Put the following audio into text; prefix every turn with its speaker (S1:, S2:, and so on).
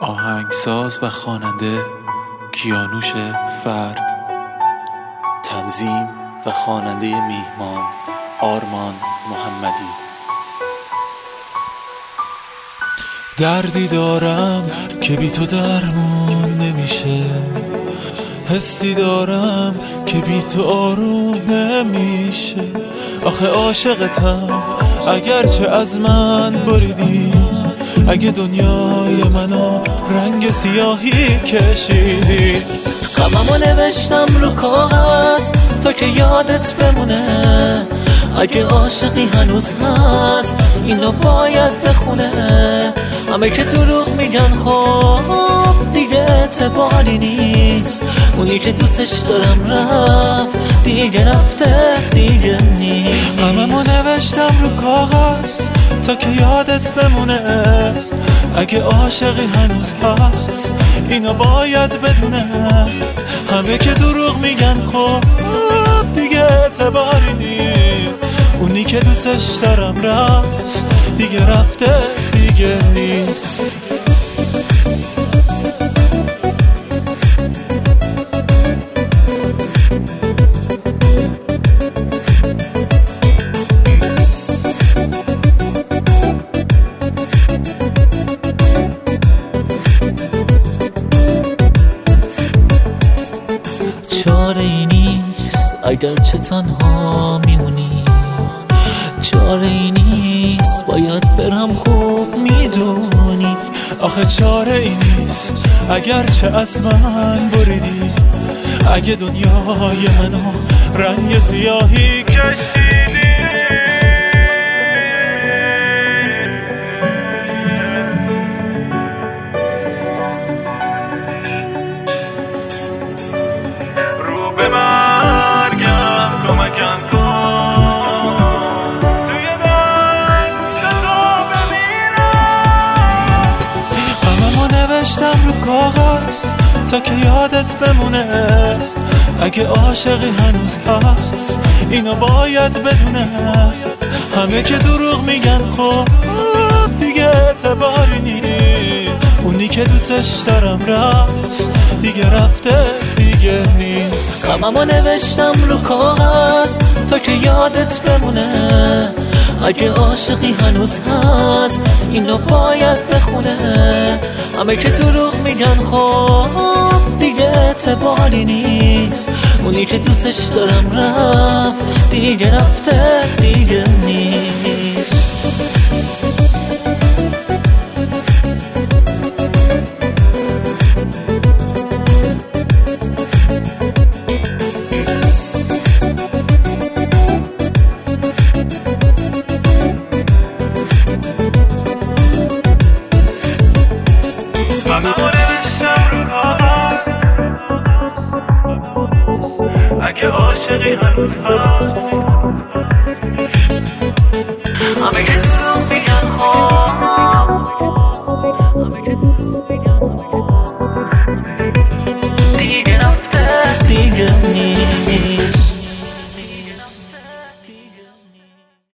S1: آهنگساز و خواننده کیانوش فرد. تنظیم و خواننده میهمان آرمان محمدی. دردی دارم که بی تو درمون نمیشه، حسی دارم که بی تو آروم نمیشه. آخه عاشقتم اگرچه از من بریدی، اگه دنیای منو رنگ سیاهی کشیدی.
S2: غممو نوشتم رو کاغذ تا که یادت بمونه، اگه عاشقی هنوز هست اینو باید بخونه. همه که دروغ میگن خب دیگه اعتباری نیست، اونی که دوستش دارم رفت دیگه رفته دیگه نیست.
S1: غممو نوشتم رو کاغذ تا که یادت بمونه، اگه عاشقی هنوز هست اینو باید بدونه. همه که دروغ میگن خب دیگه اعتباری نیست، اونی که دوستش دارم رفت دیگه رفته دیگه نیست.
S2: چاره ای نیست اگرچه تنها میمونی، چاره ای نیست باید برم خوب میدونی.
S1: آخه چاره ای نیست اگرچه از من بریدی، اگه دنیای منو رنگ سیاهی کشیدی. رو به مرگم کمکم کن، توی دنگ تو ببینم. غممو نوشتم رو کاغذ تا که یادت بمونه، اگه عاشقی هنوز هست اینو باید بدونه. همه که دروغ میگن خب دیگه اعتباری نیست، اونی که دوستش دارم رفت دیگه رفته دیگه نیست.
S2: غممو نوشتم رو کاغذ تا که یادت بمونه، اگه عاشقی هنوز هست اینو باید بخونه. همه که دروغ میگن خب دیگه اعتباری نیست، اونی که دوستش دارم رفت دیگه رفته دیگه نیست.
S1: اگه عاشقی هنوز هست،
S2: همه که